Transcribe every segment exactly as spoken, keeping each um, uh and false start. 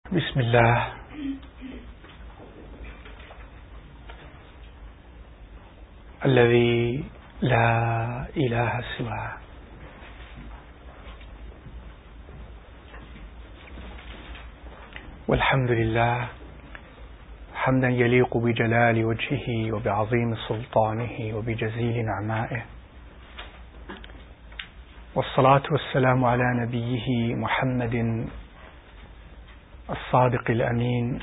بسم الله الذي لا إله سواه والحمد لله حمدا يليق بجلال وجهه وبعظيم سلطانه وبجزيل نعمائه، والصلاة والسلام على نبيه محمد الصادق الأمين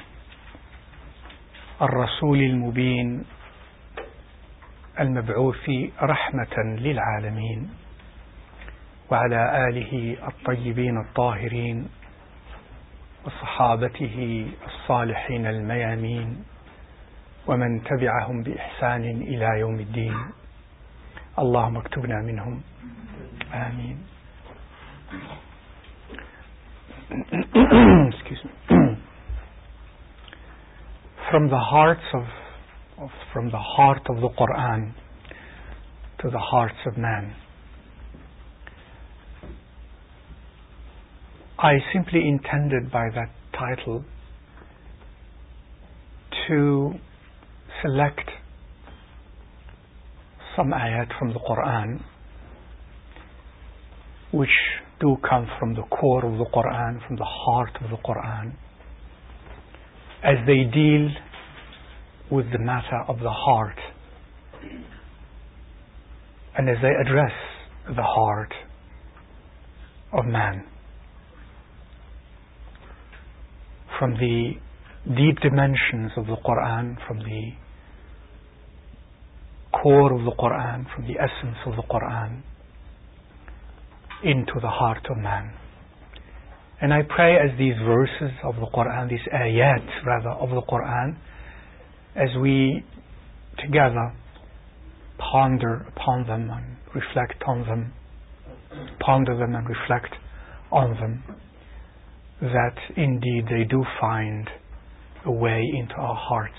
الرسول المبين المبعوث رحمة للعالمين، وعلى آله الطيبين الطاهرين وصحابته الصالحين الميامين ومن تبعهم بإحسان إلى يوم الدين. اللهم اكتبنا منهم آمين. Excuse me. From the hearts of, of from the heart of the Quran to the hearts of man. I simply intended by that title to select some ayat from the Quran which do come from the core of the Quran, from the heart of the Quran, as they deal with the matter of the heart and as they address the heart of man. From the deep dimensions of the Quran, from the core of the Quran, from the essence of the Quran, into the heart of man. And I pray as these verses of the Quran, these ayat rather of the Quran, as we together ponder upon them and reflect on them, ponder them and reflect on them, that indeed they do find a way into our hearts.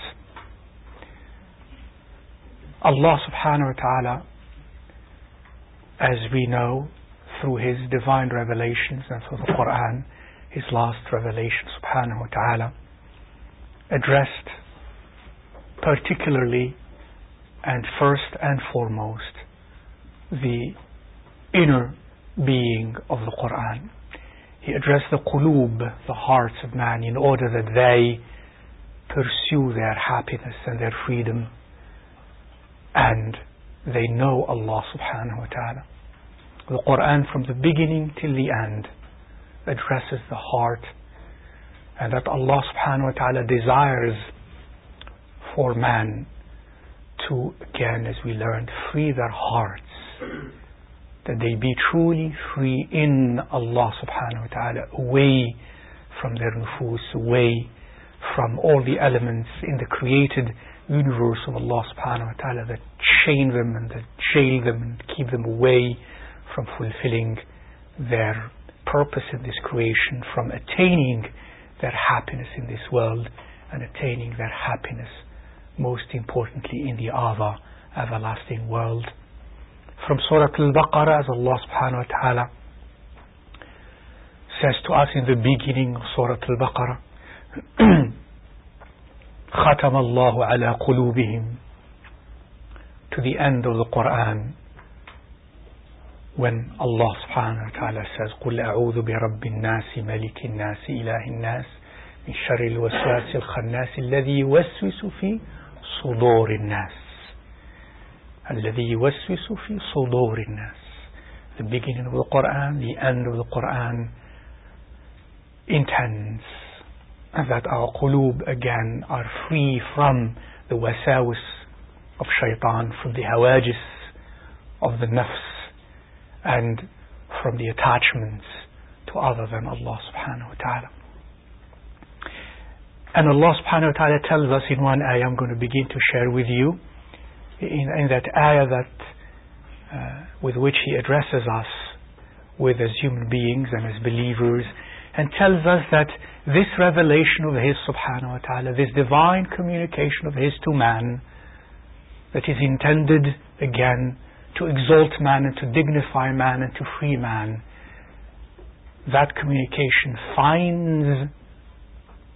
Allah subhanahu wa ta'ala, as we know through His divine revelations and through the Quran, His last revelation subhanahu wa ta'ala, addressed particularly and first and foremost the inner being of the Quran. He addressed the qulub, the hearts of man, in order that they pursue their happiness and their freedom and they know Allah subhanahu wa ta'ala. The Quran from the beginning till the end addresses the heart, and that Allah subhanahu wa ta'ala desires for man to, again as we learned, free their hearts, that they be truly free in Allah subhanahu wa ta'ala, away from their nufus, away from all the elements in the created universe of Allah subhanahu wa ta'ala that chain them and that jail them and keep them away from fulfilling their purpose in this creation, from attaining their happiness in this world and attaining their happiness most importantly in the other everlasting world. From Surah Al-Baqarah, as Allah subhanahu wa ta'ala says to us in the beginning of Surah Al-Baqarah, ختم الله على قلوبهم, to the end of the Quran, when Allah subhanahu wa ta'ala says قل أعوذ برب الناس ملك الناس إله الناس من شر الوسواس الخناس الذي يوسوس في صدور الناس الذي يوسوس في صدور الناس. The beginning of the Quran, the end of the Quran intends that our qulub again are free from the wasawis of shaitan, from the hawajis of the nafs, and from the attachments to other than Allah subhanahu wa ta'ala. And Allah subhanahu wa ta'ala tells us in one ayah I'm going to begin to share with you, in, in that ayah that uh, with which He addresses us with as human beings and as believers, and tells us that this revelation of His subhanahu wa ta'ala, this divine communication of His to man, that is intended again to exalt man and to dignify man and to free man, that communication finds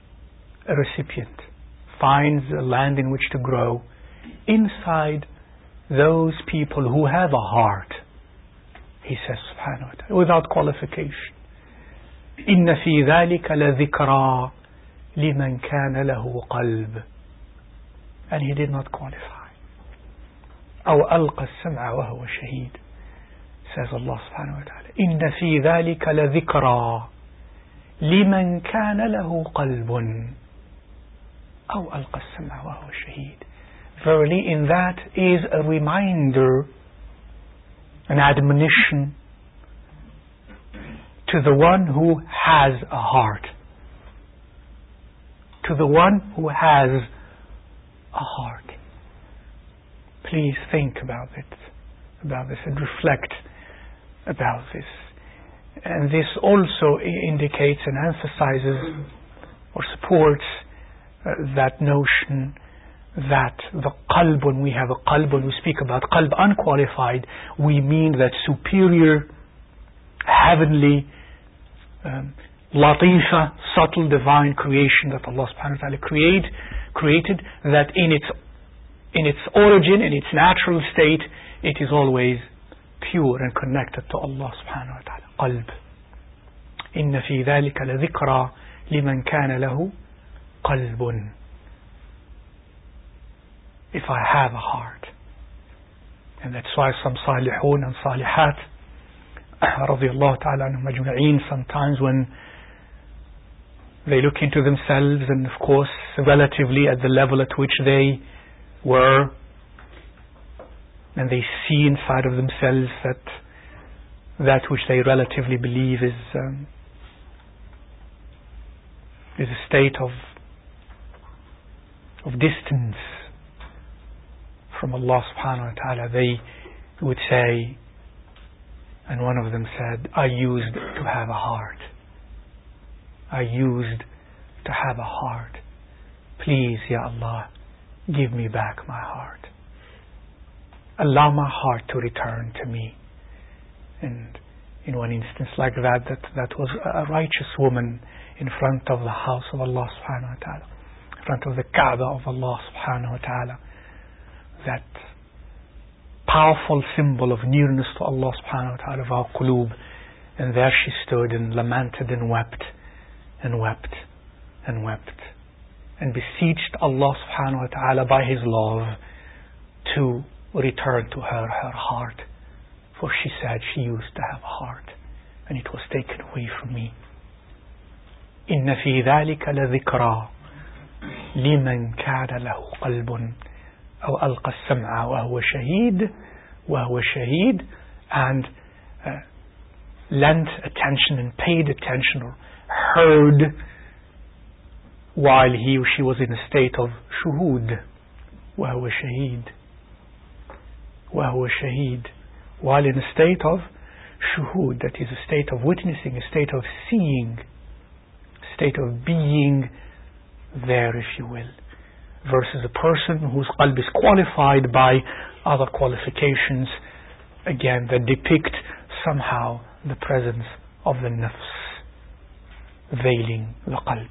a recipient finds a land in which to grow inside those people who have a heart, he says subhanahu wa ta'ala, without qualification, إِنَّ فِي ذَلِكَ لَذِكْرَى لِمَنْ كَانَ لَهُ قَلْبٌ. And he did not qualify. أَوْ أَلْقَى السَّمْعَ وَهُوَ شَهِيدٌ, says Allah subhanahu wa ta'ala. إِنَّ فِي ذَلِكَ لَذِكْرَى لِمَنْ كَانَ لَهُ قَلْبٌ أَوْ أَلْقَى السَّمْعَ وَهُوَ شَهِيدٌ. Verily, in that is a reminder, an admonition to the one who has a heart. To the one who has a heart. Please think about it, about this, and reflect about this. And this also indicates and emphasizes or supports uh, that notion that the qalb, when we have a qalb, when we speak about qalb unqualified, we mean that superior, heavenly, um, latifa, subtle divine creation that Allah subhanahu wa ta'ala create, created, that in its in its origin, in its natural state, it is always pure and connected to Allah subhanahu wa ta'ala. Qalb. إِنَّ فِي ذَلِكَ لَذِكْرَى لِمَنْ كَانَ لَهُ قَلْبٌ. If I have a heart. And that's why some salihun and salihat radiyallahu ta'ala anhum ajma'in, sometimes when they look into themselves, and of course relatively at the level at which they were, and they see inside of themselves that that which they relatively believe is um, is a state of of distance from Allah subhanahu wa ta'ala, they would say, and one of them said, I used to have a heart. I used to have a heart. Please, Ya Allah, give me back my heart. Allow my heart to return to me. And in one instance like that, that, that was a righteous woman in front of the house of Allah subhanahu wa ta'ala, in front of the Kaaba of Allah subhanahu wa ta'ala, that powerful symbol of nearness to Allah subhanahu wa ta'ala of our qulub. And there she stood and lamented and wept and wept and wept and beseeched Allah subhanahu wa ta'ala by His love to return to her her heart, for she said she used to have a heart and it was taken away from me. إِنَّ فِي ذَلِكَ لَذِكْرَى لِمَنْ كَانَ لَهُ قَلْبٌ أو ألقى السمع وهو شهيد وهو شهيد and uh, lent attention and paid attention or heard while he or she was in a state of shuhud. وهو شهيد وهو شهيد, while in a state of shuhud, that is a state of witnessing, a state of seeing, a state of being there, if you will, versus a person whose qalb is qualified by other qualifications, again, that depict somehow the presence of the nafs veiling the qalb.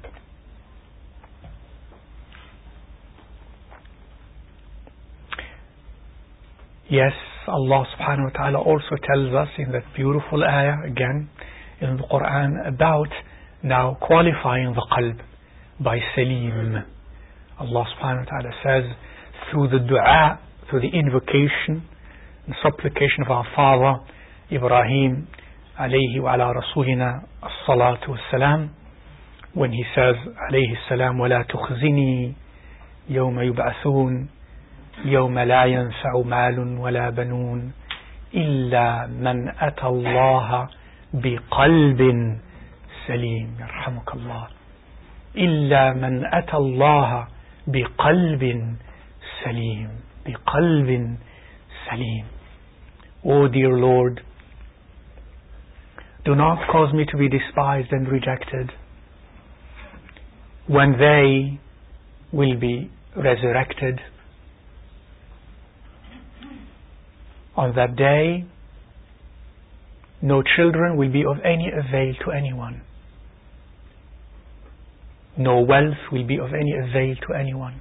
Yes, Allah subhanahu wa ta'ala also tells us in that beautiful ayah again in the Quran about now qualifying the qalb by salim. Allah subhanahu wa ta'ala says, through the dua, through the invocation and supplication of our father Ibrahim alayhi wa ala rasulina as-salatu was-salam, when he says alayhi salam, وَلَا تُخْزِنِي يَوْمَ يُبْعَثُونَ يَوْمَ لَا يَنْفَعُ مَالٌ وَلَا بَنُونَ إِلَّا مَنْ أَتَى اللَّهَ بِقَلْبٍ سَلِيمٍ يرحمك الله إِلَّا مَنْ أَتَى اللَّهَ بِقَلْبٍ سَلِيمٍ بِقَلْبٍ سَلِيمٍ. O dear Lord, do not cause me to be despised and rejected when they will be resurrected. On that day, no children will be of any avail to anyone. no wealth will be of any avail to anyone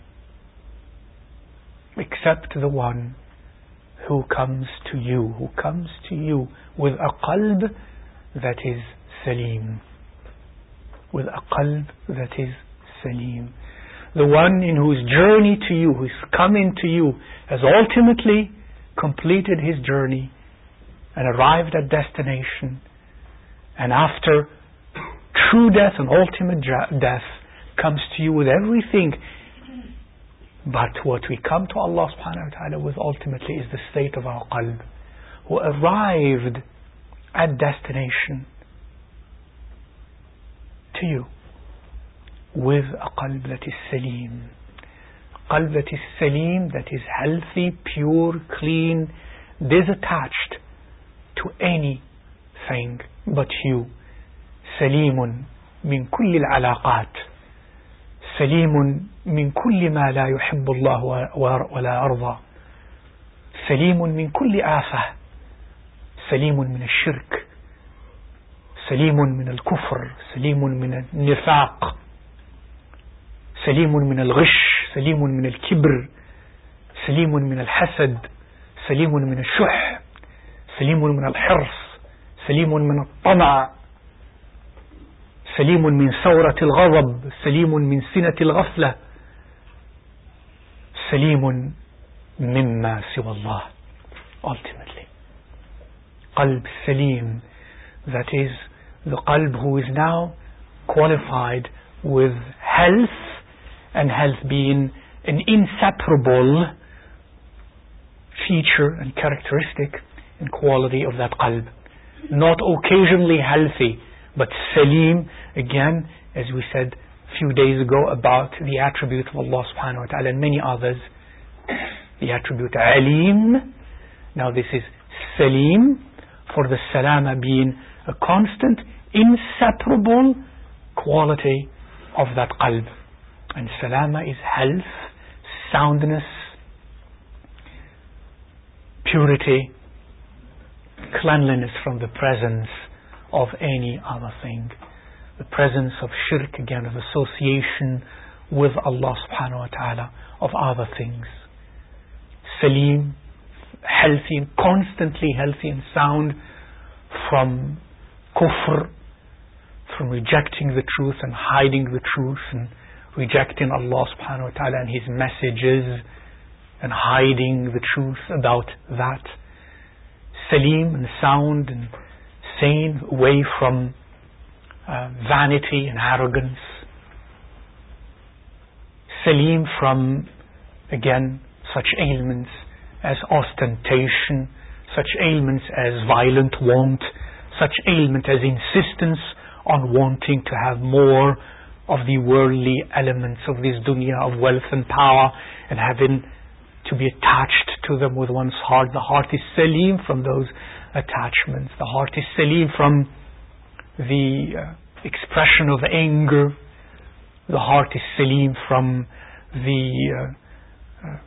except the one who comes to you, who comes to you with a qalb that is salim, with a qalb that is salim. The one in whose journey to you, who's coming to you, has ultimately completed his journey and arrived at destination, and after true death and ultimate death comes to you with everything. But what we come to Allah subhanahu wa ta'ala with ultimately is the state of our qalb, who arrived at destination to you with a qalb that is salim, qalb that is salim, that is healthy, pure, clean, disattached to anything but you. سليم من كل العلاقات، سليم من كل ما لا يحب الله ولا أرضى، سليم من كل آفة، سليم من الشرك، سليم من الكفر، سليم من النفاق، سليم من الغش، سليم من الكبر، سليم من الحسد، سليم من الشح، سليم من الحرص، سليم من الطمع، سليم من ثورة الغضب، سليم من سنة الغفلة، سليم مما سوى الله. Ultimately, qalb salim, that is the qalb who is now qualified with health, and health being an inseparable feature and characteristic and quality of that qalb. Not occasionally healthy, but salim, again, as we said a few days ago about the attribute of Allah subhanahu wa ta'ala and many others, the attribute alim. Now this is salim, for the salama being a constant, inseparable quality of that qalb. And salama is health, soundness, purity, cleanliness from the presence of any other thing. The presence of shirk, again, of association with Allah subhanahu wa ta'ala, of other things. Salim, healthy and constantly healthy and sound from kufr, from rejecting the truth and hiding the truth and rejecting Allah subhanahu wa ta'ala and His messages and hiding the truth about that. Salim and sound and sane, away from uh, vanity and arrogance. Salim from, again, such ailments as ostentation, such ailments as violent want, such ailment as insistence on wanting to have more of the worldly elements of this dunya, of wealth and power, and having to be attached to them with one's heart. The heart is salim from those attachments. The heart is salim from the uh, expression of anger. The heart is salim from the uh, uh,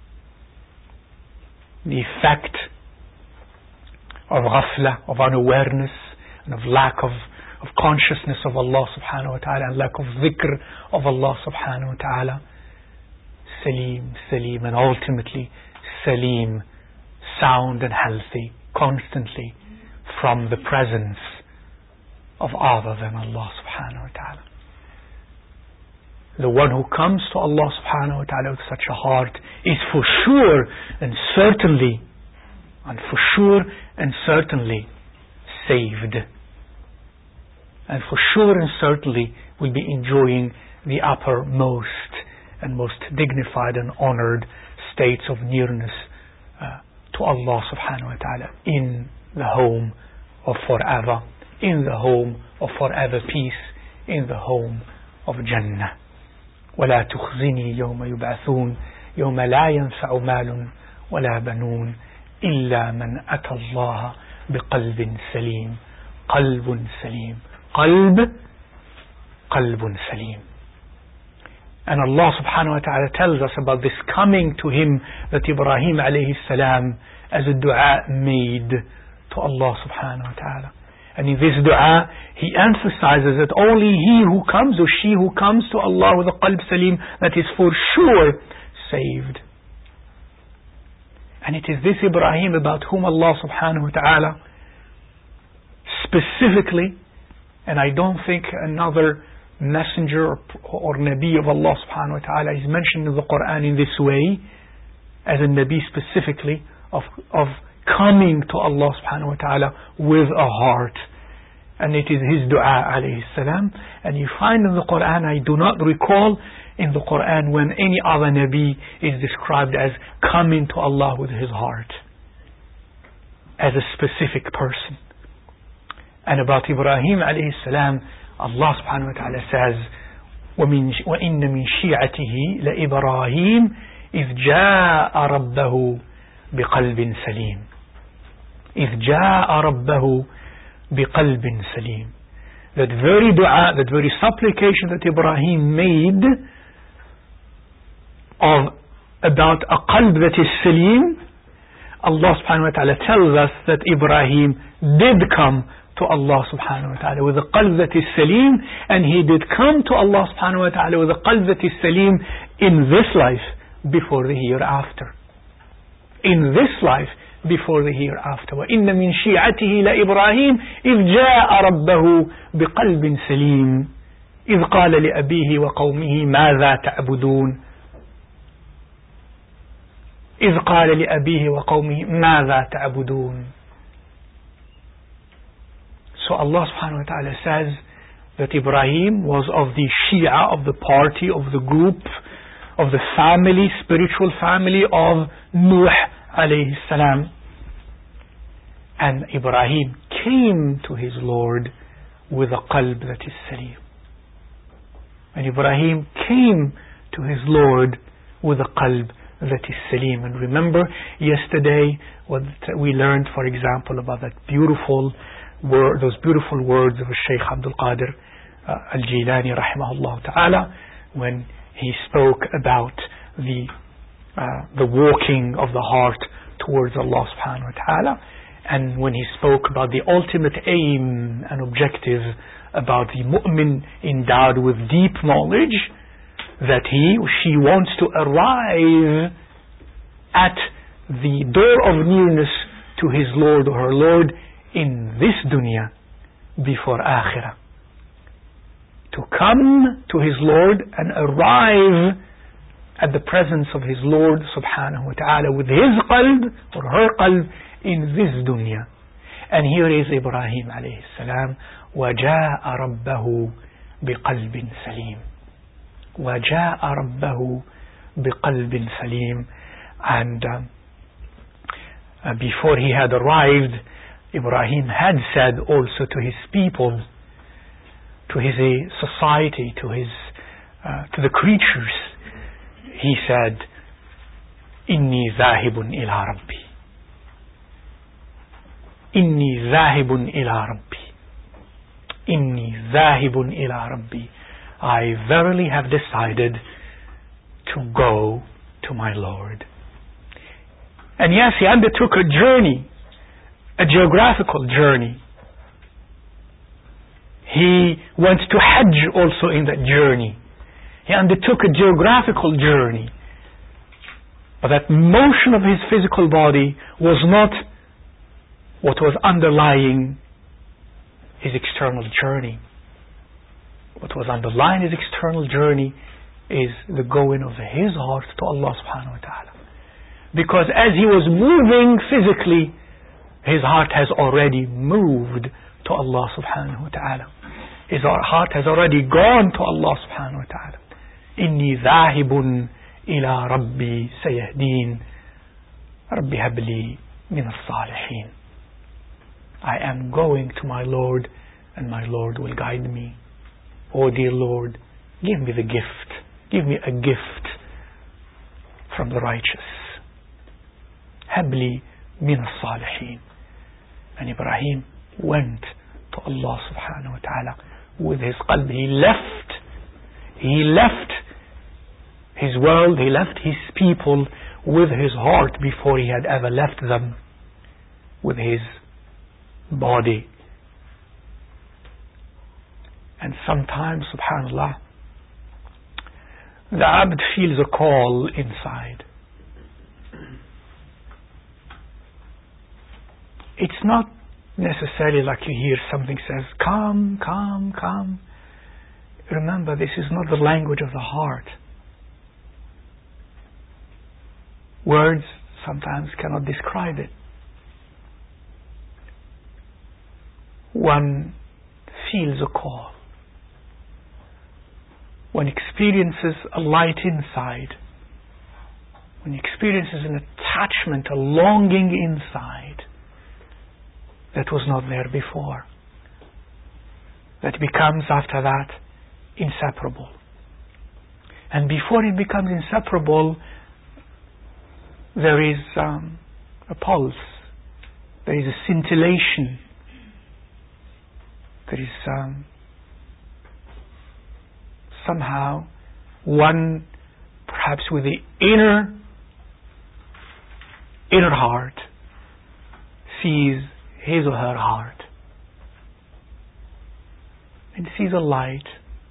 the effect of ghafla, of unawareness, and of lack of, of consciousness of Allah subhanahu wa ta'ala, and lack of dhikr of Allah subhanahu wa ta'ala. Salim, salim, and ultimately salim, sound and healthy, constantly from the presence of other than Allah subhanahu wa ta'ala. The one who comes to Allah subhanahu wa ta'ala with such a heart is for sure and certainly, and for sure and certainly saved. And for sure and certainly will be enjoying the uppermost and most dignified and honored states of nearness uh, to Allah subhanahu wa ta'ala in the home of forever, in the home of forever peace, in the home of Jannah. ولا تخزني يوم يبعثون يوم لا ينفع مال ولا بنون إلا من أتى الله بقلب سليم. قلب سليم, قلب قلب سليم. And Allah subhanahu wa ta'ala tells us about this coming to him that Ibrahim alayhi salam as a dua made to Allah subhanahu wa ta'ala. And in this dua, he emphasizes that only he who comes, or she who comes to Allah with a qalb salim, that is for sure saved. And it is this Ibrahim about whom Allah subhanahu wa ta'ala specifically, and I don't think another messenger or, or Nabi of Allah subhanahu wa ta'ala is mentioned in the Quran in this way, as a Nabi specifically, of, of coming to Allah subhanahu wa ta'ala with a heart. And it is his dua alayhi salam. And you find in the Quran, I do not recall in the Quran when any other Nabi is described as coming to Allah with his heart, as a specific person. And about Ibrahim alayhi salam, Allah subhanahu wa ta'ala says, وَمِن وَإِنَّ مِن شِيعَتِهِ لَإِبْرَاهِيمَ إِذْ جَاءَ رَبَّهُ بِقَلْبٍ سَلِيمٍ إِذْ جَاءَ رَبَّهُ بِقَلْبٍ سَلِيمٍ. That very dua, that very supplication that Ibrahim made of about a qalb that is salim, Allah subhanahu wa ta'ala tells us that Ibrahim did come to Allah subhanahu wa ta'ala with a qalb that is salim, and he did come to Allah subhanahu wa ta'ala with a qalb that is salim in this life before the hereafter. In this life before the hereafter. وَإِنَّ مِن شِيعَتِهِ لَإِبْرَاهِيمَ إِذْ جَاءَ رَبَّهُ بِقَلْبٍ سَلِيمٍ إِذْ قَالَ لِأَبِيهِ وَقَوْمِهِ مَاذَا تَعْبُدُونَ إِذْ قَالَ لِأَبِيهِ وَقَوْمِهِ مَاذَا تَعْبُدُونَ. So Allah subhanahu wa ta'ala says that Ibrahim was of the Shia, of the party, of the group, of the family, spiritual family of Nuh alayhi salam. And Ibrahim came to his Lord with a qalb that is salim. And Ibrahim came to his Lord with a qalb that is salim. And remember yesterday what we learned, for example, about that beautiful word, those beautiful words of Shaykh Abdul Qadir uh, Al-Jilani rahimahullah ta'ala, when he spoke about the uh, the walking of the heart towards Allah subhanahu wa ta'ala, and when he spoke about the ultimate aim and objective about the mu'min endowed with deep knowledge, that he or she wants to arrive at the door of nearness to his Lord or her Lord in this dunya before akhirah. To come to his Lord and arrive at the presence of his Lord subhanahu wa ta'ala with his qalb or her qalb in this dunya. And here is Ibrahim alayhi salam, وَجَاءَ رَبَّهُ بِقَلْبٍ سَلِيمٍ وَجَاءَ رَبَّهُ بِقَلْبٍ سَلِيمٍ. And um, uh, before he had arrived, Ibrahim had said also to his people, to his uh, society, to his uh, to the creatures, he said, إِنِّي ذَاهِبٌ إِلَىٰ رَبِّي إِنِّي ذَاهِبٌ إِلَىٰ رَبِّي إِنِّي ذَاهِبٌ إِلَىٰ رَبِّي. I verily have decided to go to my Lord. And yes, he undertook a journey, a geographical journey. He went to Hajj also in that journey. He undertook a geographical journey. But that motion of his physical body was not what was underlying his external journey. What was underlying his external journey is the going of his heart to Allah subhanahu wa ta'ala. Because as he was moving physically, his heart has already moved to Allah subhanahu wa ta'ala. His heart has already gone to Allah subhanahu wa ta'ala. إِنِّي ذَاهِبٌ إِلَىٰ رَبِّي سَيَهْدِينَ رَبِّ هَبْ لِي مِنَ الصَّالِحِينَ. I am going to my Lord, and my Lord will guide me. Oh dear Lord, give me the gift. Give me a gift from the righteous. هَبْ لِي مِنَ الصَّالِحِينَ. And Ibrahim went to Allah subhanahu wa ta'ala with his qalb. He left, he left his world, he left his people with his heart before he had ever left them with his body. And sometimes, subhanallah, the abd feels a call inside. It's not necessarily like you hear something says, come, come, come. Remember, this is not the language of the heart. Words sometimes cannot describe it. One feels a call. One experiences a light inside. One experiences an attachment, a longing inside that was not there before. That becomes after that inseparable. And before it becomes inseparable, there is um, a pulse. There is a scintillation. There is um, somehow one, perhaps with the inner inner heart, sees his or her heart and sees a light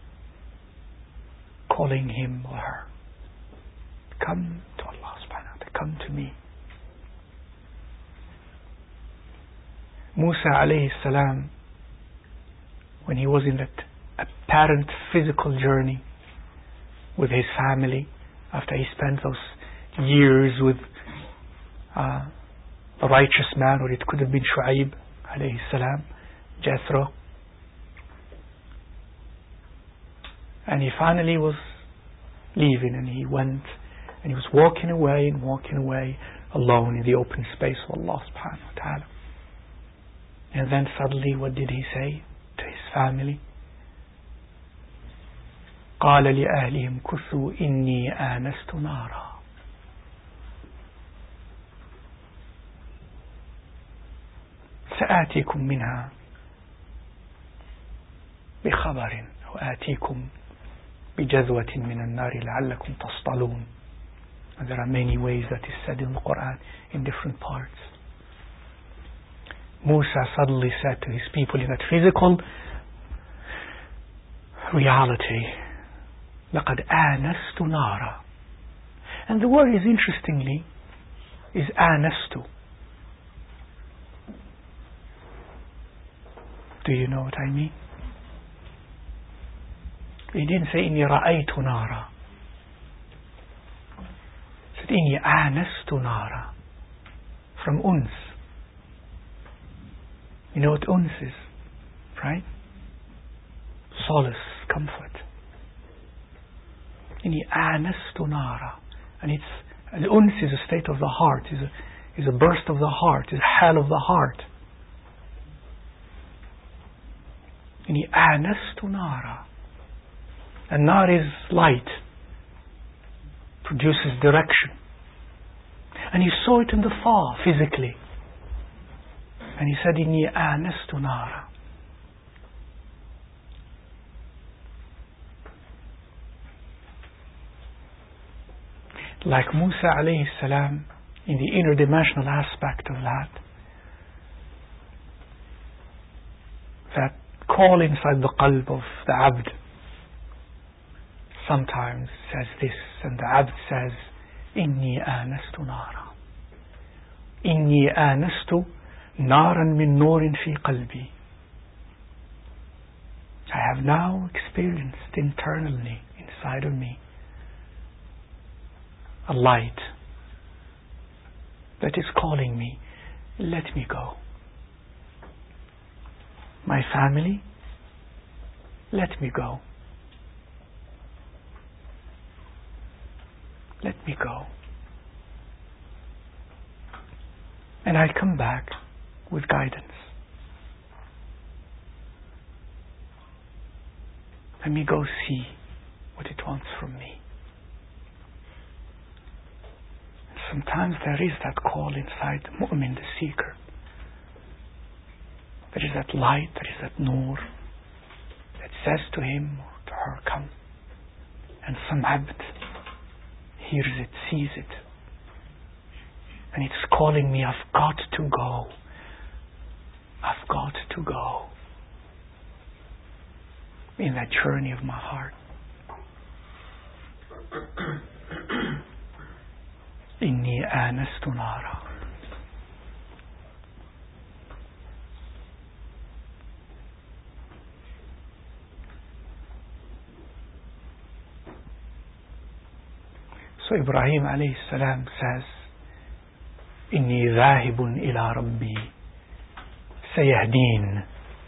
calling him or her. Come to Allah subhanahu wa ta'ala, come to me. Musa alayhi salam, when he was in that apparent physical journey with his family, after he spent those years with uh, a righteous man, or it could have been Shu'aib alayhi salam, Jethro, and he finally was leaving, and he went and he was walking away and walking away alone in the open space of Allah subhanahu wa ta'ala. And then suddenly, what did he say to his family? قال لأهلهم كثوا إني آنست نارا. سآتيكم منها بخبر أو آتيكم بجذوة من النار لعلكم تصطلون. And there are many ways that is said in the Quran in different parts. Musa suddenly said to his people in that physical reality, لقد آنست نارا. And the word is, interestingly, is آنست. Do you know what I mean? He didn't say إني رأيت نارا. He said إني آنست نارا. From uns. You know what uns is, right? Solace, comfort. إني آنست نارا. And it's, and uns is a state of the heart, is a, is a burst of the heart, is a hal of the heart. إني آنست نارا. And nar is light, produces direction. And he saw it in the far, physically. And he said, إني آنست نارا. Like Musa alayhi salam, in the interdimensional aspect of that, that call inside the qalb of the abd sometimes says this, and the abd says, إني آنست نارا. إني آنست نارا من نور في قلبي. I have now experienced internally, inside of me, a light that is calling me, let me go. My family, let me go. Let me go. And I come back with guidance. Let me go see what it wants from me. Sometimes there is that call inside the mu'min, the seeker. There is that light, there is that nur that says to him or to her, come. And some abd hears it, sees it. And it's calling me, I've got to go. I've got to go. in that journey of my heart. إني آنست نارا. So Ibrahim alayhi salam says, إني ذاهب إلى ربي سيهدين.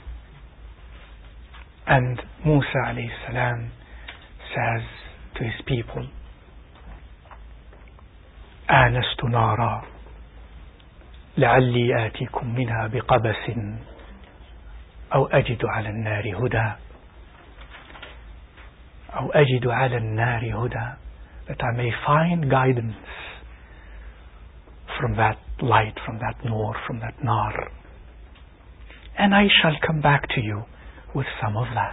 And Musa alayhi salam says to his people, آنست نارا لعلي آتيكم منها بقبس أو أجد على النار هدى أو أجد على النار هدى, that I may find guidance from that light, from that nur, from that nar, and I shall come back to you with some of that,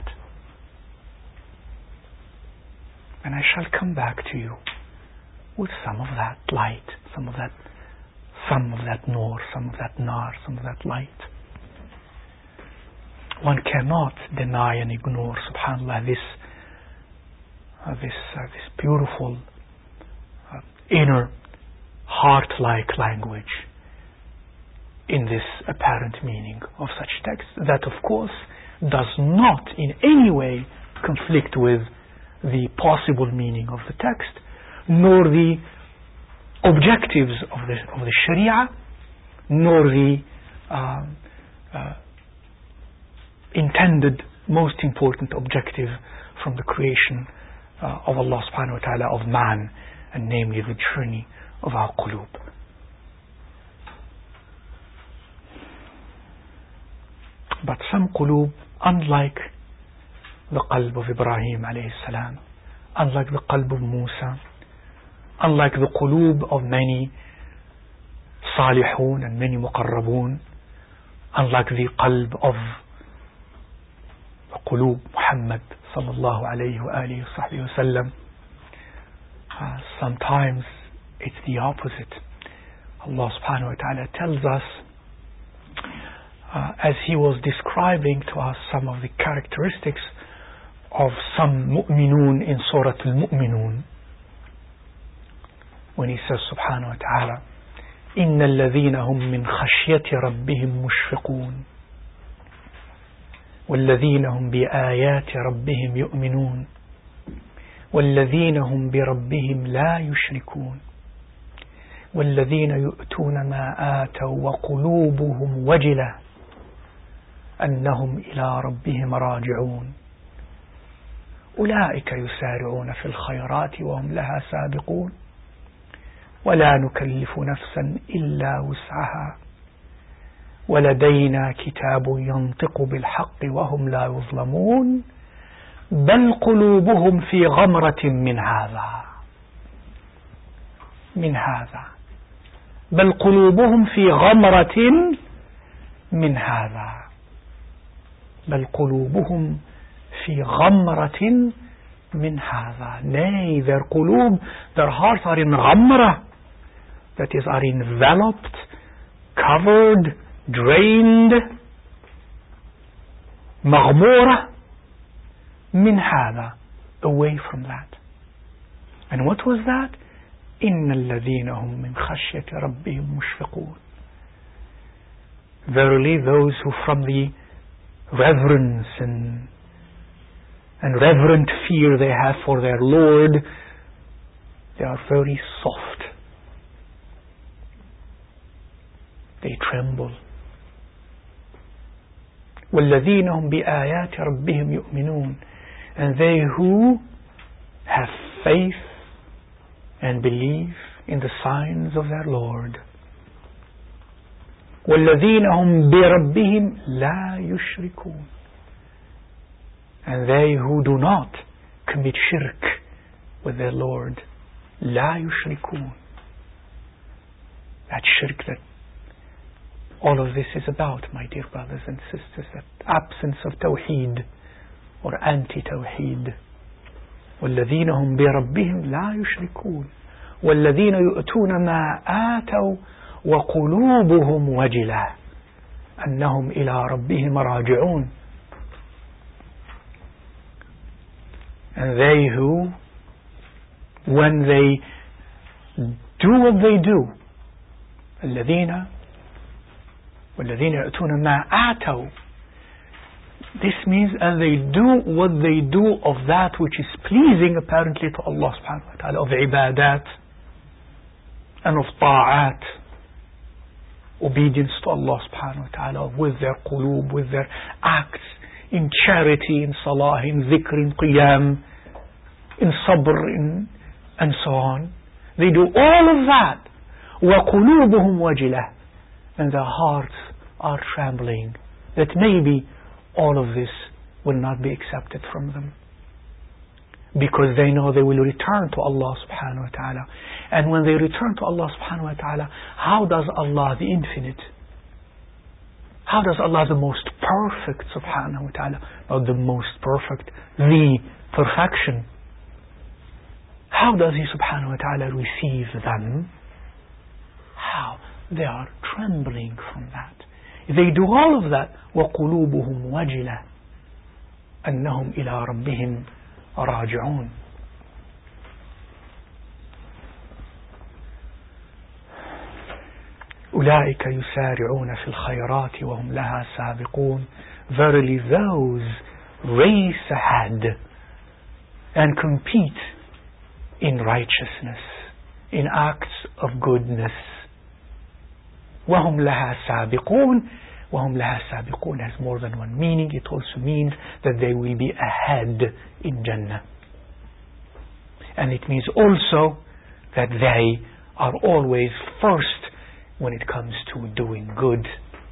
and I shall come back to you with some of that light, some of that, some of that nur, some of that nar, some of that light. One cannot deny and ignore, subhanallah, this uh, this uh, this beautiful uh, inner heart-like language in this apparent meaning of such text, that of course does not in any way conflict with the possible meaning of the text, nor the objectives of the of the Sharia, nor the uh, uh, intended most important objective from the creation uh, of Allah subhanahu wa ta'ala of man, and namely the journey of our qulub. But some qulub, unlike the qalb of Ibrahim alayhi salam, unlike the qalb of Musa, unlike the qulub of many salihun and many muqarrabun, unlike the qalb of the qulub Muhammad sallallahu alayhi wa alihi wa sahbihi wa sallam, uh, sometimes it's the opposite. Allah subhanahu wa ta'ala tells us, uh, as He was describing to us some of the characteristics of some mu'minun in Surah Al-Mu'minun, when He says subhanahu wa ta'ala, إِنَّ الَّذِينَ هُمْ مِنْ خَشْيَةِ رَبِّهِمْ مُشْفِقُونَ وَالَّذِينَ هُمْ بِآيَاتِ رَبِّهِمْ يُؤْمِنُونَ وَالَّذِينَ هُمْ بِرَبِّهِمْ لَا يُشْرِكُونَ وَالَّذِينَ يُؤْتُونَ مَا آتَوْا وَقُلُوبُهُمْ وَجِلَةٌ أَنَّهُمْ إِلَى رَبِّهِمْ رَاجِعُونَ أُولَئِكَ يُسَارِعُونَ فِي الْخَيْرَاتِ وَهُمْ لَهَا سَابِقُونَ وَلَا نُكَلِّفُ نَفْسًا إِلَّا وُسْعَهَا وَلَدَيْنَا كِتَابٌ يَنطِقُ بِالْحَقِّ وَهُمْ لَا يُظْلَمُونَ بَلْ قُلُوبُهُمْ فِي غَمْرَةٍ مِّنْ هَذَا مِنْ هَذَا بَلْ قُلُوبُهُمْ فِي غَمْرَةٍ مِّنْ هَذَا بَلْ قُلُوبُهُمْ فِي غَمْرَةٍ مِّنْ هَذَا. Nay, their qulub, their hearts are in ghamra, that is, are enveloped, covered, drained, maghmura min hada, away from that. And what was that? إِنَّ الَّذِينَ هُمْ مِنْ خَشْيَةِ رَبِّهِمْ مُشْفِقُونَ. Verily, those who from the reverence and and reverent fear they have for their Lord, they are very soft. They tremble. وَالَّذِينَ هُمْ بِآيَاتِ رَبِّهِمْ يُؤْمِنُونَ. And they who have faith and believe in the signs of their Lord. وَالَّذِينَ هُمْ بِرَبِّهِمْ لَا يُشْرِكُونَ. And they who do not commit shirk with their Lord. لَا يُشْرِكُونَ. That shirk that all of this is about, my dear brothers and sisters, that absence of tawheed or anti-tawheed. وَالَّذِينَ هُمْ بِرَبِّهِمْ لَا يُشْرِكُونَ وَالَّذِينَ يُؤْتُونَ مَا آتَوْا وَقُلُوبُهُمْ وَجِلَةٌ أَنَّهُمْ إِلَى رَبِّهِمْ رَاجِعُونَ. And they who, when they do what they do, الذين والذين يأتون ما آتوا, this means, and they do what they do of that which is pleasing apparently to Allah subhanahu wa ta'ala, of ibadat and of ta'at, obedience to Allah subhanahu wa ta'ala, with their qulub, with their acts, in charity, in salah, in dhikr, in qiyam, in sabr, in, and so on. They do all of that. وَقُلُوبُهُمْ وَجِلَةٌ, and their hearts are trembling that maybe all of this will not be accepted from them, because they know they will return to Allah subhanahu wa ta'ala. And when they return to Allah subhanahu wa ta'ala, how does Allah the infinite, how does Allah the most perfect subhanahu wa ta'ala, not the most perfect, the perfection, how does He subhanahu wa ta'ala receive them? How? They are trembling from that. They do all of that. وَقُلُوبُهُمْ وَجِلَةٌ أَنَّهُمْ إِلَىٰ رَبِّهِمْ راجعون. أولئك يسارعون في الخيرات وهم لها سابقون. Verily those race ahead and compete in righteousness, in acts of goodness. وهم لها سابقون. وهم لها سابقون has more than one meaning. It also means that they will be ahead in Jannah. And it means also that they are always first when it comes to doing good,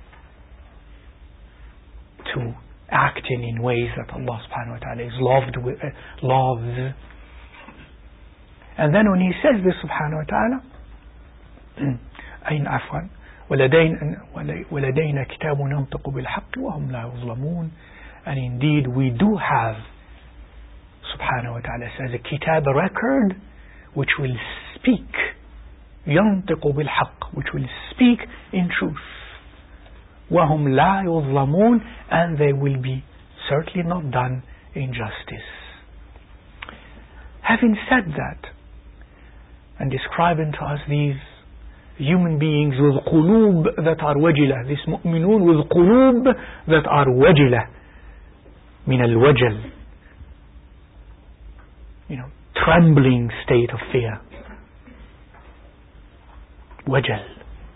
to acting in ways that Allah subhanahu wa ta'ala is loved with, uh, loves. And then when He says this subhanahu wa ta'ala, أين عفوا ولدينا كتاب ينطق بالحق وهم لا يظلمون, and indeed we do have, subhanahu wa ta'ala says, a kitab, a record which will speak, ينطق بالحق, which will speak in truth, وهم لا يظلمون, and they will be certainly not done injustice. Having said that, and describing to us these human beings with qulub that are wajila, this mu'minun with qulub that are wajila, min al-wajal, you know, trembling state of fear. Wajal.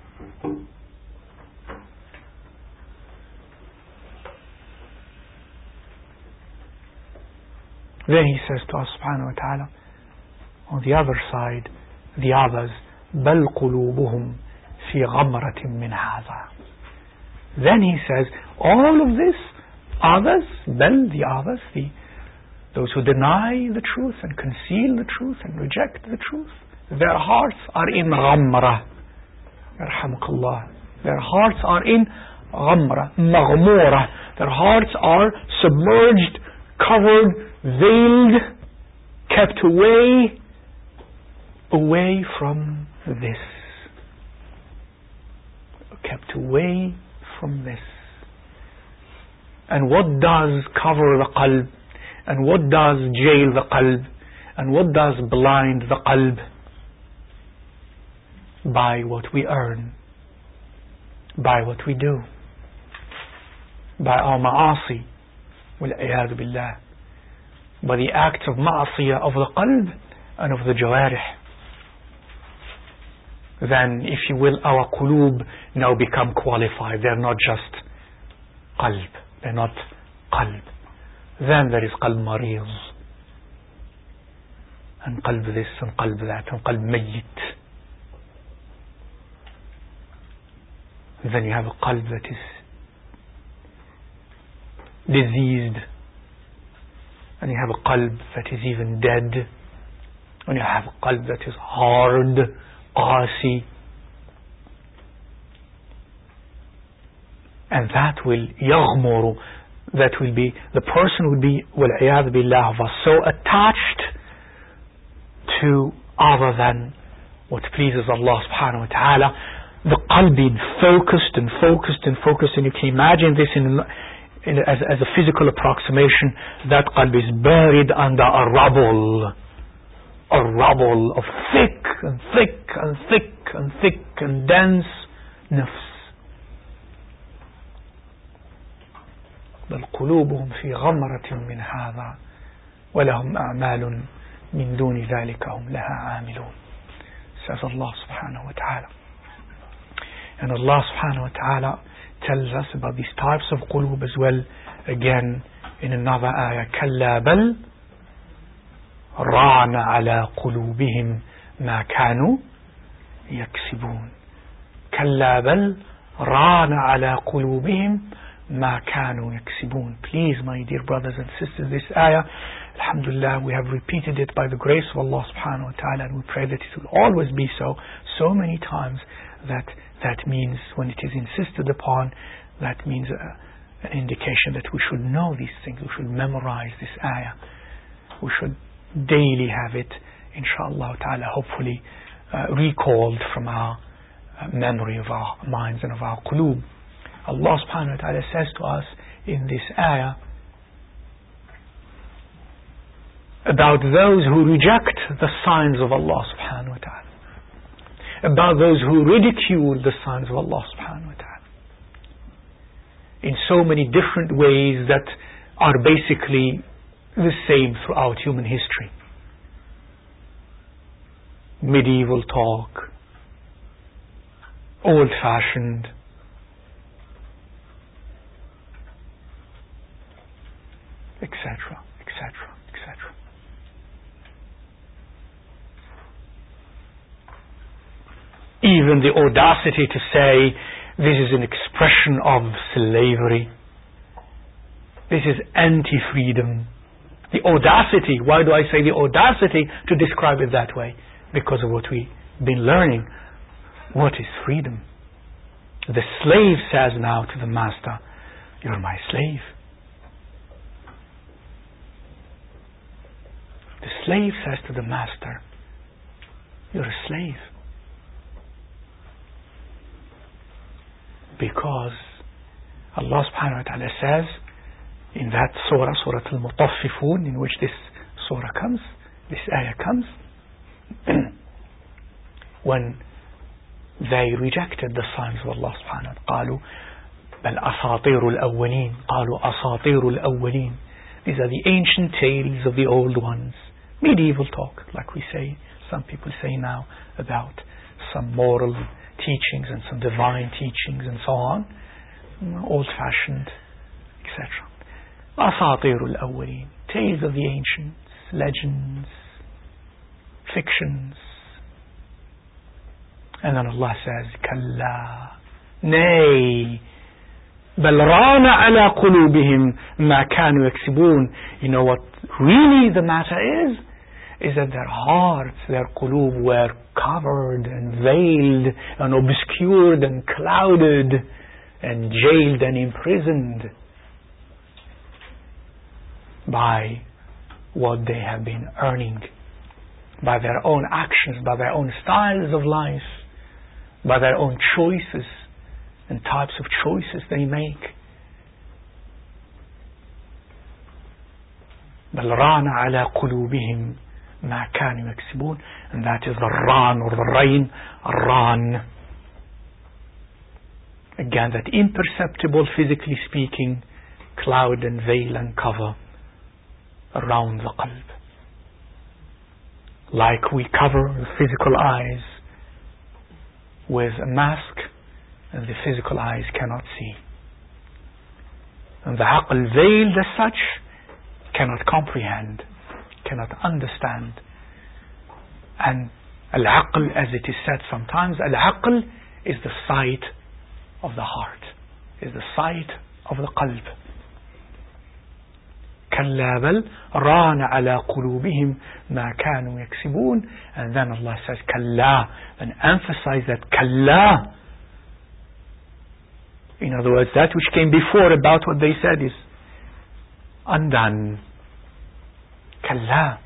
Then He says to us subhanahu wa ta'ala, on the other side, the others, بل قلوبهم في غمرة من هذا. Then He says, all of this, others, بل, the others, the, those who deny the truth and conceal the truth and reject the truth, their hearts are in غمرة. يرحمك الله. Their hearts are in غمرة, مغمورة. Their hearts are submerged, covered, veiled, kept away, away from this, kept away from this. And what does cover the qalb, and what does jail the qalb, and what does blind the qalb? By what we earn, by what we do, by our ma'asi, wal-iyadhu billah, by the acts of ma'asiyah of the qalb and of the jawarih. Then, if you will, our qulub now become qualified. They're not just qalb. They're not qalb. Then there is qalb mariz, and qalb this, and qalb that, and qalb mayyit. Then you have a qalb that is diseased, and you have a qalb that is even dead, and you have a qalb that is hard, qasi, and that will yaghmuru, that will be, the person will be, wal-iyadhu billah, so attached to other than what pleases Allah subhanahu wa ta'ala, the qalb being focused and focused and focused. And you can imagine this in in, as, as a physical approximation, that qalb is buried under a rubble, a rubble of thick and thick and thick and thick and dense nafs. بل قلوبهم في غمرة من هذا ولهم أعمال من دون ذلك هم لها عاملون, says Allah subhanahu wa ta'ala. And Allah subhanahu wa ta'ala tells us about these types of qulub as well, again in another ayah. كلا بل ران على قلوبهم ما كانوا يكسبون. كلا بل ران على قلوبهم ما كانوا يكسبون. Please, my dear brothers and sisters, this ayah, alhamdulillah, we have repeated it by the grace of Allah subhanahu wa ta'ala, and we pray that it will always be so, so many times, that that means when it is insisted upon, that means a, an indication that we should know these things, we should memorize this ayah, we should daily have it, inshallah ta'ala, hopefully uh, recalled from our uh, memory of our minds and of our qulub. Allah subhanahu wa ta'ala says to us in this ayah about those who reject the signs of Allah subhanahu wa ta'ala, about those who ridicule the signs of Allah subhanahu wa ta'ala in so many different ways that are basically the same throughout human history. Medieval talk, old-fashioned, etc, etc, et cetera. Even the audacity to say this is an expression of slavery, this is anti-freedom. The audacity, why do I say the audacity to describe it that way? Because of what we've been learning. What is freedom? The slave says now to the master, you're my slave. The slave says to the master, you're a slave. Because Allah subhanahu wa ta'ala says in that surah, Surah Al-Mutaffifun, in which this surah comes, this ayah comes, when they rejected the signs of Allah subhanahu wa ta'ala, قالوا بل أساطير الأولين, قالوا أساطير الأولين. These are the ancient tales of the old ones. Medieval talk, like we say, some people say now, about some moral teachings and some divine teachings and so on, old-fashioned, et cetera. أساطير الأولين, tales of the ancients, legends, fictions. And then Allah says, كلا, nay, بل ران على قلوبهم ما كانوا يكسبون. You know what really the matter is? Is that their hearts, their qulub, were covered and veiled and obscured and clouded and jailed and imprisoned by what they have been earning, by their own actions, by their own styles of life, by their own choices and types of choices they make. بل ران على قلوبهم ما كانوا يكسبون. And that is the ran or the rain, ran. Again, that imperceptible, physically speaking, cloud and veil and cover around the qalb. Like we cover the physical eyes with a mask, and the physical eyes cannot see. And the aql, veiled as such, cannot comprehend, cannot understand. And al-aql, as it is said sometimes, al-aql is the sight of the heart, is the sight of the qalb. كلا بل ران على قلوبهم ما كانوا يكسبون. And then Allah says كلا, and emphasize that كلا. In other words, that which came before about what they said is undone. كلا.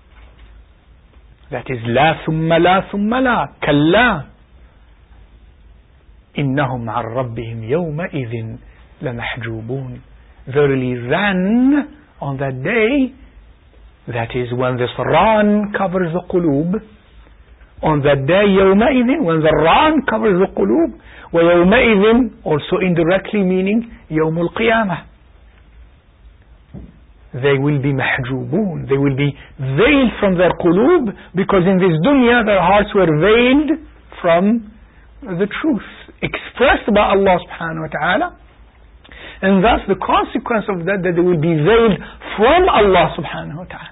That is لا ثم لا ثم لا. كلا إنهم عن ربهم يومئذ لمحجوبون. verily ran on that day, that is when this ran covers the qulub, on that day يومئذ, when the ran covers the qulub, ويومئذ also indirectly meaning يوم القيامة, they will be mahjubun, they will be veiled from their qulub, because in this dunya their hearts were veiled from the truth expressed by Allah subhanahu wa ta'ala, and thus the consequence of that, that they will be veiled from Allah subhanahu wa ta'ala,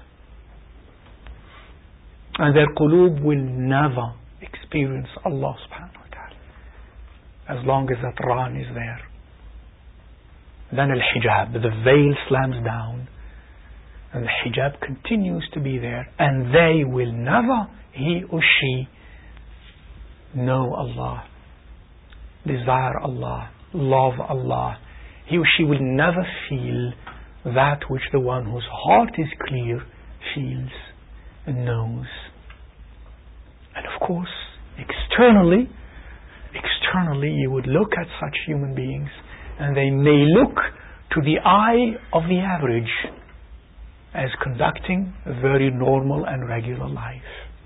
and their qulub will never experience Allah subhanahu wa ta'ala as long as that ran is there. Then al-hijab, the veil slams down, and the hijab continues to be there, and they will never, he or she, know Allah, desire Allah, love Allah. He or she will never feel that which the one whose heart is clear feels and knows. And of course, externally, externally you would look at such human beings, and they may look to the eye of the average as conducting a very normal and regular life.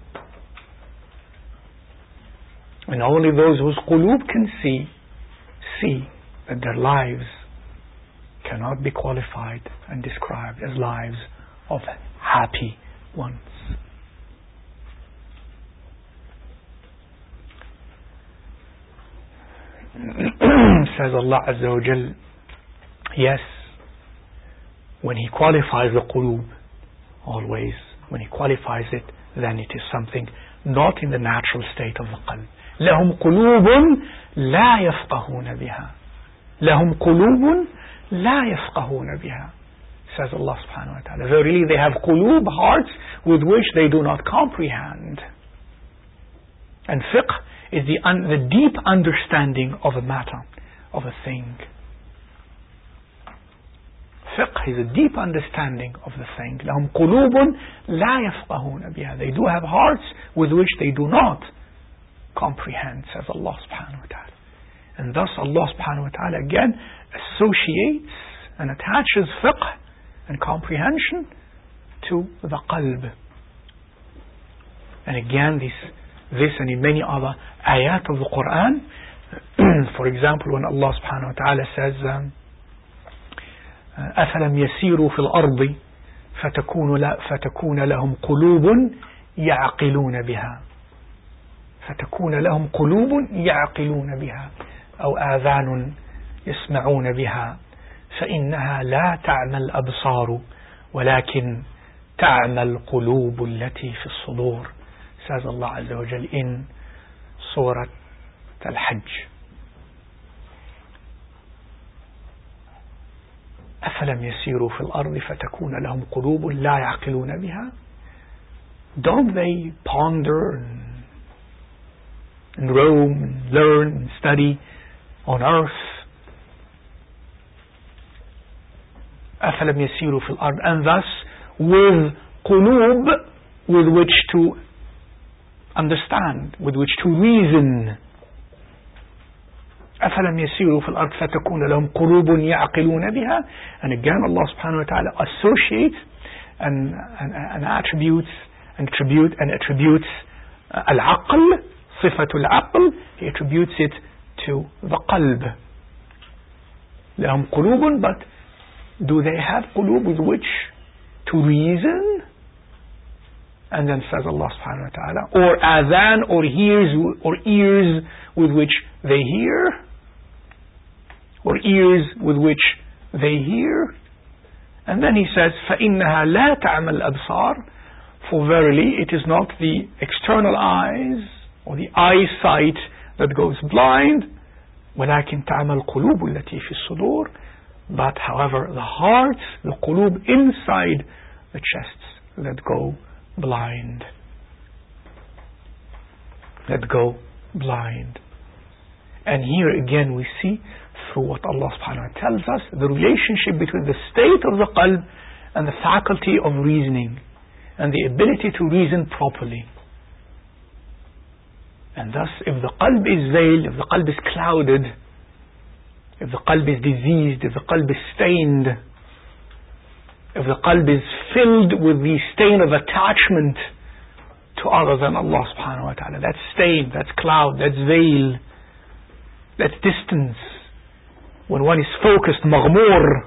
And only those whose qulub can see, see that their lives cannot be qualified and described as lives of happy ones. Says Allah Azza wa Jal, yes, when He qualifies the qulub, always, when He qualifies it, then it is something not in the natural state of the qalb. لهم قلوب لا يفقهون بها. لهم قلوب لا يفقهون بها. Says Allah subhanahu wa ta'ala. Verily they have qulub, hearts, with which they do not comprehend. And fiqh is the, un- the deep understanding of a matter, of a thing. Fiqh is a deep understanding of the thing. لهم قلوب لا يفقهون بها. They do have hearts with which they do not comprehend, says Allah subhanahu wa ta'ala. And thus Allah subhanahu wa ta'ala again associates and attaches fiqh and comprehension to the qalb. And again this, this and in many other ayat of the Quran, for example when Allah subhanahu wa ta'ala says um, أَفَلَمْ يَسِيرُوا فِي الْأَرْضِ فَتَكُونَ لَهُمْ قُلُوبٌ يَعْقِلُونَ بِهَا فتكون لهم قلوب يعقلون بها أو آذان يسمعون بها فإنها لا تعمى الأبصار ولكن تعمى القلوب التي في الصدور. Says Allah Azza wa Jal in Surah Al-Hajj. أفلم يسيروا في الأرض فتكون لهم قلوب لا يعقلون بها. Don't they ponder and and roam and learn and study on earth? أفلم يسيروا في الأرض, and thus with qulub, with which to understand, with which to reason. أفلم يسيروا في الأرض فتكون لهم قلوب يعقلون بها. And again Allah subhanahu wa ta'ala associates and, and, and attributes and attribute and attributes uh, al-aql, sifatul aql, he attributes it to the qalb. لهم قلوب, but do they have qulub with which to reason? And then says Allah subhanahu wa ta'ala, or adhan, or ears, or ears with which they hear, or ears with which they hear. And then he says, فَإِنَّهَا لَا تَعْمَى الْأَبْصَارِ, for verily it is not the external eyes or the eyesight that goes blind, وَلَكِنْ تَعْمَى الْقُلُوبُ الَّتِي فِي الصُّدُورِ, but however the hearts, the qulub inside the chests that go blind. That go blind. And here again we see through what Allah subhanahu wa ta'ala tells us the relationship between the state of the qalb and the faculty of reasoning and the ability to reason properly. And thus if the qalb is veiled, if the qalb is clouded, if the qalb is diseased, if the qalb is stained, if the qalb is filled with the stain of attachment to other than Allah subhanahu wa ta'ala, that's stain, that's cloud, that's veil, that's distance. When one is focused, maghmur,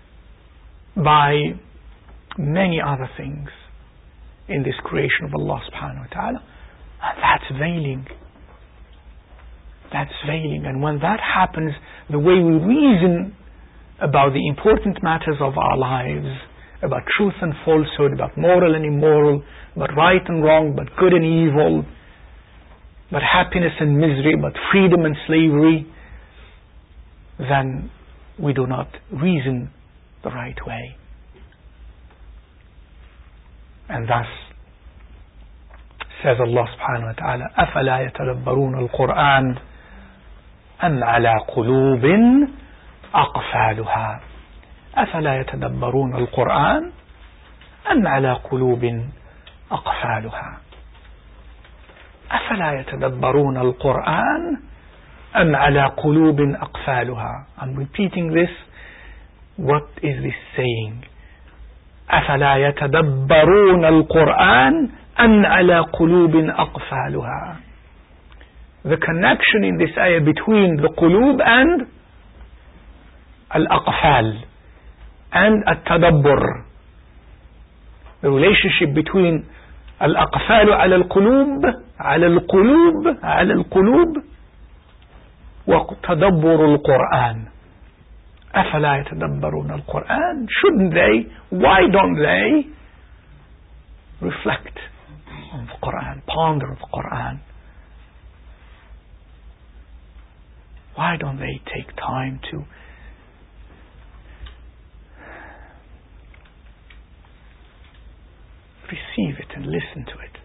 by many other things in this creation of Allah subhanahu wa ta'ala, and that's veiling. That's veiling. And when that happens, the way we reason about the important matters of our lives, about truth and falsehood, about moral and immoral, about right and wrong, about good and evil, about happiness and misery, about freedom and slavery, then we do not reason the right way. And thus says Allah subhanahu wa ta'ala, أَفَلَا يَتَدَبَّرُونَ الْقُرْآنَ أَمْ عَلَى قُلُوبٍ أَقْفَالُهَا أَفَلَا يَتَدَبَّرُونَ الْقُرْآنَ أَمْ عَلَى قُلُوبٍ أَقْفَالُهَا أَفَلَا يَتَدَبَّرُونَ الْقُرْآنَ أَمْ عَلَى قُلُوبٍ أَقْفَالُهَا. I'm repeating this. What is this saying? أَفَلَا يَتَدَبَّرُونَ الْقُرْآنَ أَمْ عَلَى قُلُوبٍ أَقْفَالُهَا. The connection in this ayah between the qulub and al-aqfal and al-tadabbur, the relationship between al-aqfal ala al-qulub ala al-qulub ala al-qulub wa tadabbur al-Qur'an. أَفَلَا يَتَدَبَّرُونَ الْقُرْآنَ. Shouldn't they? Why don't they reflect on the Qur'an, ponder the Qur'an? Why don't they take time to receive it and listen to it?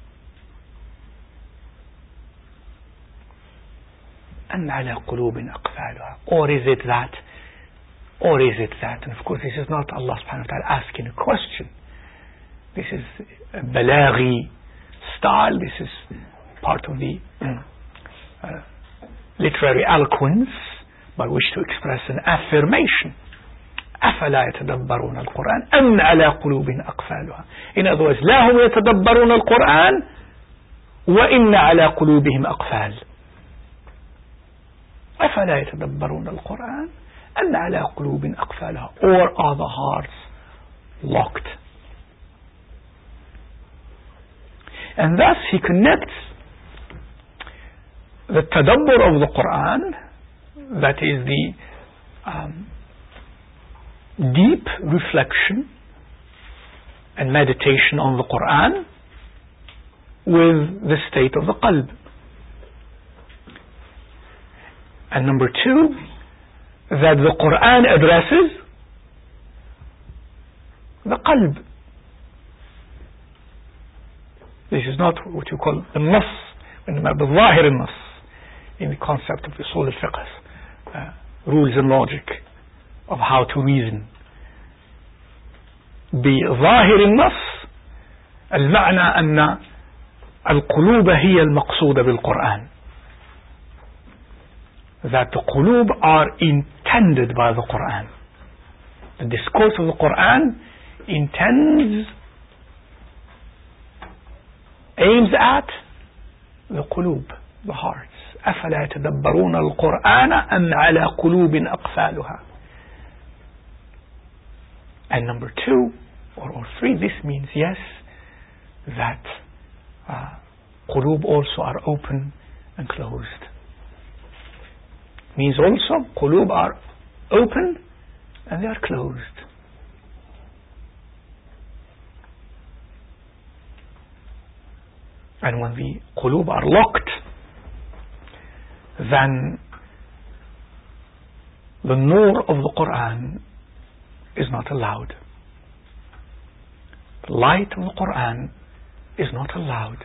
أَمْ عَلَى قُلُوبٍ أَقْفَالُهَا. Or is it that, or is it that, and of course this is not Allah subhanahu wa ta'ala asking a question. This is a balaghi style, this is part of the uh, literary eloquence by which to express an affirmation. أَفَلَا يَتَدَبَّرُونَ الْقُرْآنَ أَمْ عَلَى قُلُوبٍ أَقْفَالُهَا. In other words, لَا هُمْ يَتَدَبَّرُونَ الْقُرْآنَ وَإِنَّ عَلَى قُلُوبِهِمْ أَقْفَالٌ. أَفَلَا يَتَدَبَّرُونَ الْقُرْآنَ أَمْ عَلَى قُلُوبٍ أَقْفَالُهَا. Or are the hearts locked? And thus he connects the tadabbur of the Qur'an, that is the um, deep reflection and meditation on the Qur'an, with the state of the qalb. And number two, that the Qur'an addresses the qalb. This is not what you call the nas, the zahir al-nas, in the concept of usul al-fiqh, uh, rules and logic of how to reason. بظاهر النص المعنى أن القلوب هي المقصودة بالقرآن. That the qulub are intended by the Qur'an. The discourse of the Qur'an intends, aims at the qulub, the hearts. أَفَلَا يَتَدَبَّرُونَ الْقُرْآنَ أَمْ عَلَى قُلُوبٍ أَقْفَالُهَا. And number two, or, or three, this means yes, that uh, qulub also are open and closed. Means also qulub are open and they are closed. And when the qulub are locked, then the nur of the Qur'an is not allowed. The light of the Qur'an is not allowed.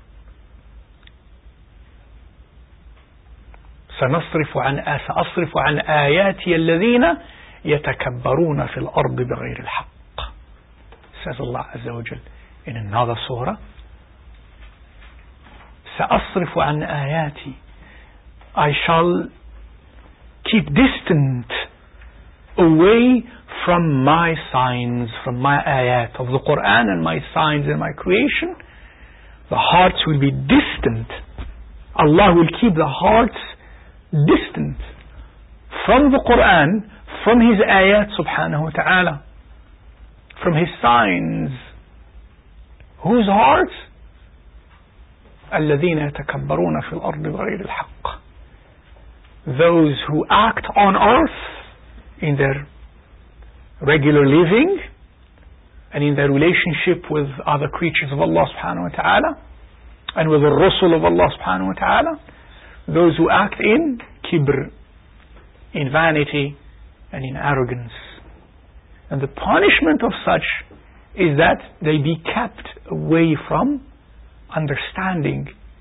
سنصرف عن سأصرف عن آياتي الذين يتكبرون في الأرض بغير الحق. Says Allah Azza wa Jal in another surah. سأصرف عن آياتي. I shall keep keep distant, away from my signs, from my ayat of the Quran and my signs and my creation, the hearts will be distant. Allah will keep the hearts distant from the Quran, from His ayat subhanahu wa ta'ala, from His signs. Whose hearts? الذين يتكبرون في الأرض بغير الحق. Those who act on earth in their regular living and in their relationship with other creatures of Allah subhanahu wa ta'ala and with the Rasul of Allah subhanahu wa ta'ala, those who act in kibr, in vanity and in arrogance. And the punishment of such is that they be kept away from understanding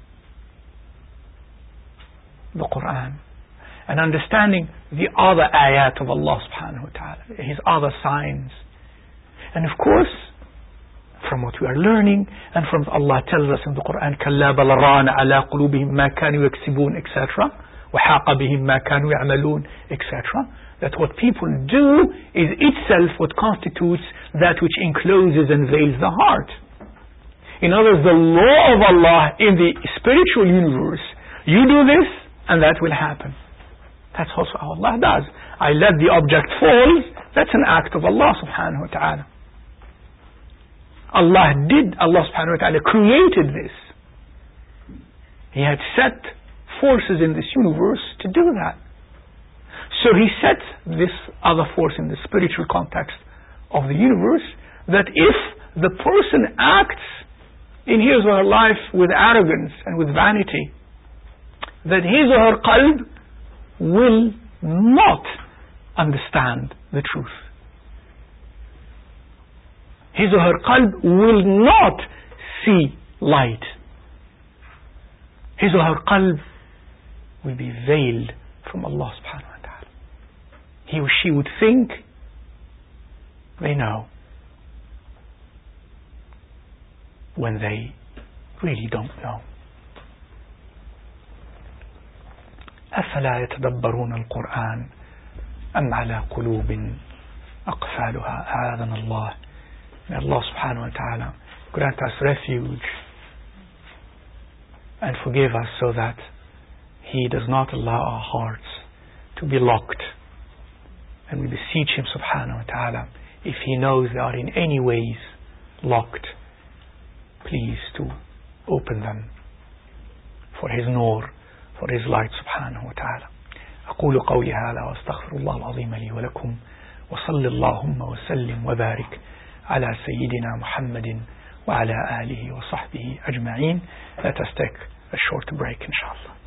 the Quran and understanding the other ayat of Allah subhanahu wa ta'ala, His other signs. And of course, from what we are learning and from Allah tells us in the Quran, كَلَّا بَلْ رَانَ عَلَىٰ قُلُوبِهِمْ مَا كَانُوا يَكْسِبُونَ, et cetera, وَحَاقَ بِهِمْ مَا كَانُوا يَعْمَلُونَ, et cetera, that what people do is itself what constitutes that which encloses and veils the heart. In other words, the law of Allah in the spiritual universe, you do this and that will happen. That's also how Allah does. I let the object fall, that's an act of Allah subhanahu wa ta'ala. Allah did, Allah subhanahu wa ta'ala created this. He had set forces in this universe to do that. So He set this other force in the spiritual context of the universe, that if the person acts in his or her life with arrogance and with vanity, that his or her qalb will not understand the truth. His or her qalb will not see light. His or her qalb will be veiled from Allah subhanahu wa ta'ala. He or she would think they know when they really don't know. أفلا يتدبرون القرآن أم على قلوب أقفالها أعاذنا الله. May Allah subhanahu wa ta'ala grant us refuge and forgive us so that He does not allow our hearts to be locked. And we beseech Him subhanahu wa ta'ala, if He knows they are in any ways locked, please to open them for His nur, for His light subhanahu wa ta'ala. أقول قولي هذا وأستغفر الله العظيم لي ولكم وصل اللهم وسلم وبارك على سيدنا محمد وعلى آله وصحبه أجمعين. Let us take a short break inshallah.